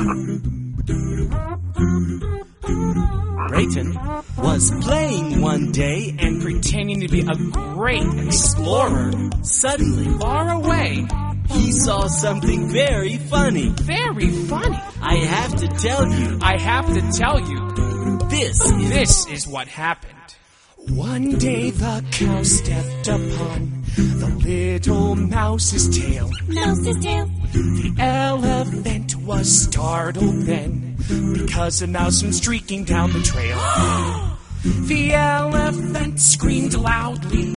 Brayton was playing one day and pretending to be a great explorer. suddenly Far away. he saw something very funny. Very funny. I have to tell you, I have to tell you, this is what happened. One day the cow stepped upon the little mouse's tail. Mouse's tail. The elephant was startled then, because a mouse went streaking down the trail. The elephant screamed loudly.